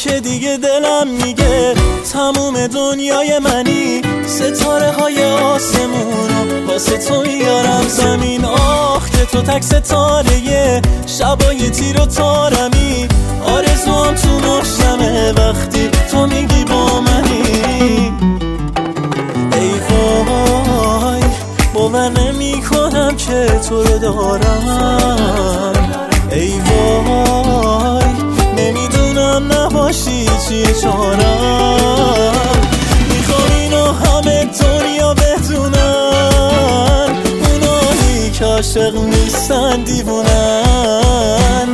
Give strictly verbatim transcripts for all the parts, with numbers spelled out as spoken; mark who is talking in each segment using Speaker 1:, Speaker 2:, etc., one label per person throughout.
Speaker 1: که دیگه دلم میگه تموم دنیای منی، ستاره های آسمونو واسه تو میارم زمین. آخ که تو تک ستاره شبای تیر و تارمی، آرزوام تو مشتمه وقتی تو میگی با منی. ای وای باور نمی کنم که تو رو دارم، ای وای نمیدونم نباشی چیه چارم. میخوام اینو همه دنیا بدونن، اونایی که عاشق نیستن دیوونن.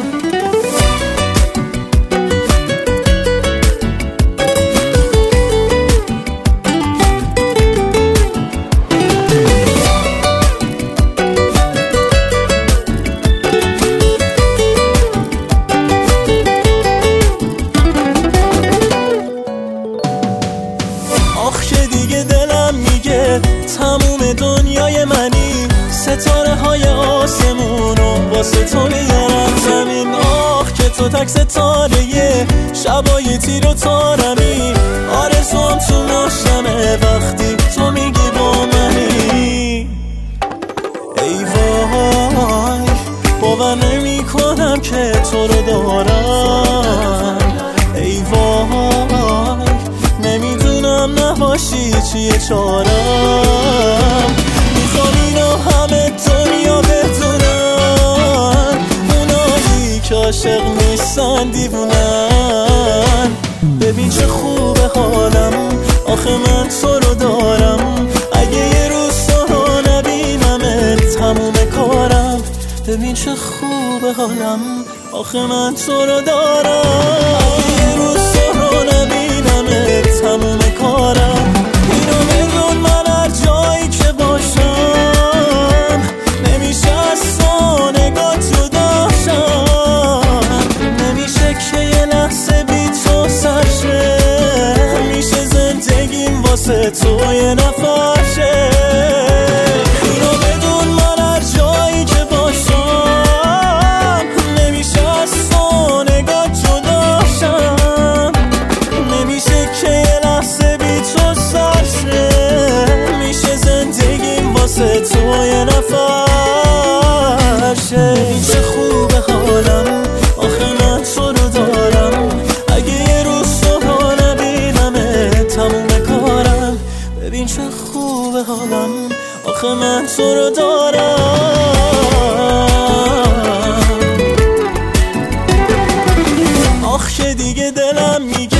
Speaker 1: تموم دنیای منی، ستاره های آسمونو واسه تو میارم زمین. آخ که تو تک ستاره شبای تیر و تارمی، آرزوام تو مشتمه وقتی تو میگی با منی. ای وای باور نمی کنم که تو رو دارم، ای وای نمیدونم نباشی چیه چارم. میخوام اینو همه دنیا بدونن، اونایی که عاشق نیستن دیوونن. ببین چه خوبه حالم، آخه من تو رو دارم. اگه یه روز تو رو نبینم تموم کارم. ببین چه خوبه حالم، آخه من تو رو دارم. اگه یه روز تو رو نبینم تموم کارم. اینو بدون من هر جایی که باشم، نمیشه از تو نگاه جداشم. نمیشه که یه لحظه بی تو سر شه، میشه زندگیم واسه تو یه نفرشه. اینو بدون من هر جایی که باشم، نمیشه از تو نگاه جداشم. نمیشه که یه لحظه بی تو سر شه، میشه زندگیم واسه تو یه نفرشه. ببین چه خوبه حالم، آخه من تو رو دارم. اگه یه روز تو رو نبینم تموم کارم. ببین چه خوبه حالم، آخه من تو رو دارم. آخ که دیگه دلم میگه